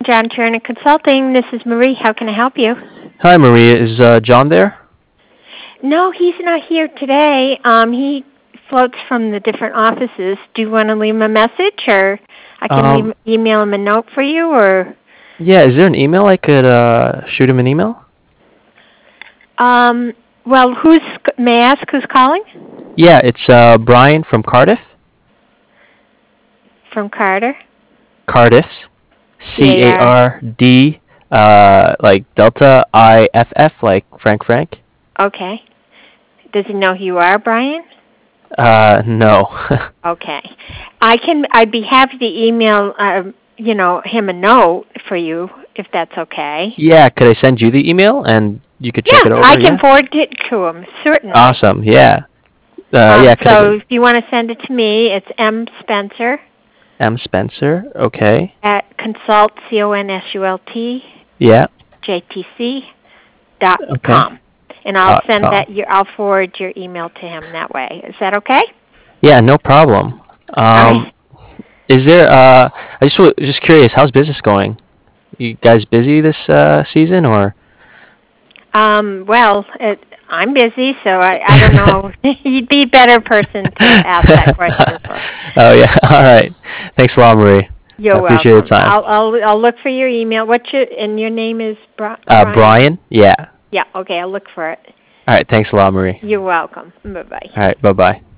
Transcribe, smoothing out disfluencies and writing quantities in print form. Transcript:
John Turner Consulting. This is Marie. How can I help you? Hi, Maria. Is John there? No, he's not here today. He floats from the different offices. Do you want to leave him a message, or I can email him a note for you, or? Yeah, is there an email I could shoot him an email? Well, may I ask who's calling? Yeah, it's Brian from Cardiff. From Carter? Cardiff. CARD, like Delta IFF, like Frank. Okay. Does he know who you are, Brian? No. Okay. I'd be happy to email, him a note for you, if that's okay. Yeah, could I send you the email and you could check it over? I can forward it to him, certainly. Awesome, yeah. Yeah. So if you want to send it to me, it's M. Spencer. M. Spencer, okay. At consult, CONSULT. Yeah. JTC.com. Okay. And I'll send that. I'll forward your email to him that way. Is that okay? Yeah, no problem. Is there? I just curious. How's business going? You guys busy this season, or? Well, I'm busy, so I don't know. You'd be a better person to ask that question for. Oh yeah. All right. Thanks a lot, Marie. You're welcome. Appreciate your time. I'll look for your email. Your name is Brian? Brian. Yeah. Yeah. Okay. I'll look for it. All right. Thanks a lot, Marie. You're welcome. Bye-bye. All right. Bye-bye.